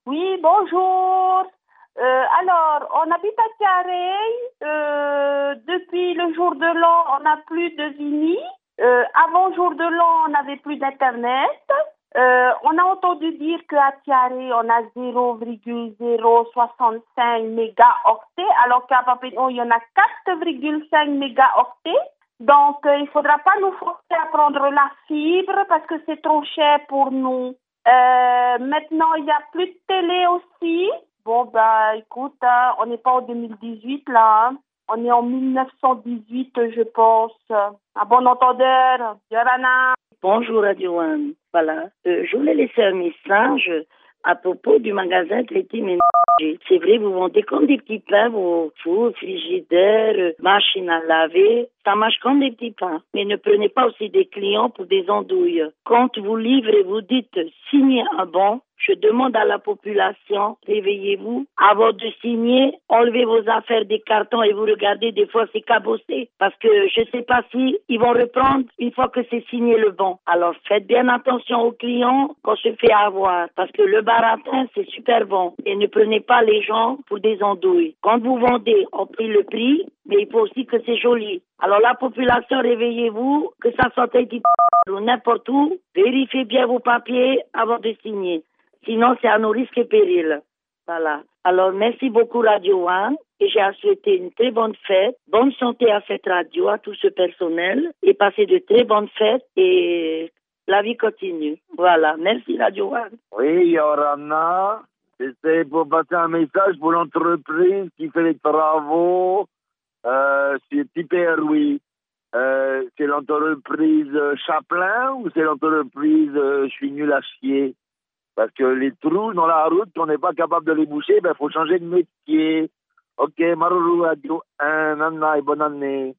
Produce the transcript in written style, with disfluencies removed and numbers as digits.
Oui, bonjour. Alors, on habite à Carré. Depuis le jour de l'an, on n'a plus de Vini. Avant jour de l'an, on n'avait plus d'Internet. On a entendu dire qu'à Tiaré, on a 0,065 mégaoctets, alors qu'à Papillon, il y en a 4,5 mégaoctets. Donc, il faudra pas nous forcer à prendre la fibre parce que c'est trop cher pour nous. Maintenant, il n'y a plus de télé aussi. Bon, bah, écoute, hein, on n'est pas en 2018 là. Hein. On est en 1918, je pense. À bon entendeur, Yorana. Bonjour Radio One. Voilà. Je voulais laisser un message à propos du magasin Traité Ménager. C'est vrai, vous vendez comme des petits pains, vos fours, frigidaires, machines à laver. Ça marche comme des petits pains. Mais ne prenez pas aussi des clients pour des andouilles. Quand vous livrez, vous dites signez un bon. Je demande à la population, réveillez-vous. Avant de signer, enlevez vos affaires des cartons et vous regardez, des fois c'est cabossé. Parce que je ne sais pas si ils vont reprendre une fois que c'est signé le bon. Alors faites bien attention aux clients qu'on se fait avoir. Parce que le baratin, c'est super bon. Et ne prenez pas les gens pour des andouilles. Quand vous vendez, on prie le prix, mais il faut aussi que c'est joli. Alors la population, réveillez-vous, que ça soit un petit ou n'importe où, vérifiez bien vos papiers avant de signer. Sinon, c'est à nos risques et périls. Voilà. Alors, merci beaucoup, Radio One. Et j'ai à souhaiter une très bonne fête. Bonne santé à cette radio, à tout ce personnel. Et passez de très bonnes fêtes. Et la vie continue. Voilà. Merci, Radio One. Oui, Yorana. C'était pour passer un message pour l'entreprise qui fait les travaux. C'est Tipper, oui. C'est l'entreprise Chaplin ou c'est l'entreprise Je suis nul à chier? Parce que les trous dans la route, on n'est pas capable de les boucher, ben faut changer de métier. Ok, Maruru Radio 1, Nana et bonne année.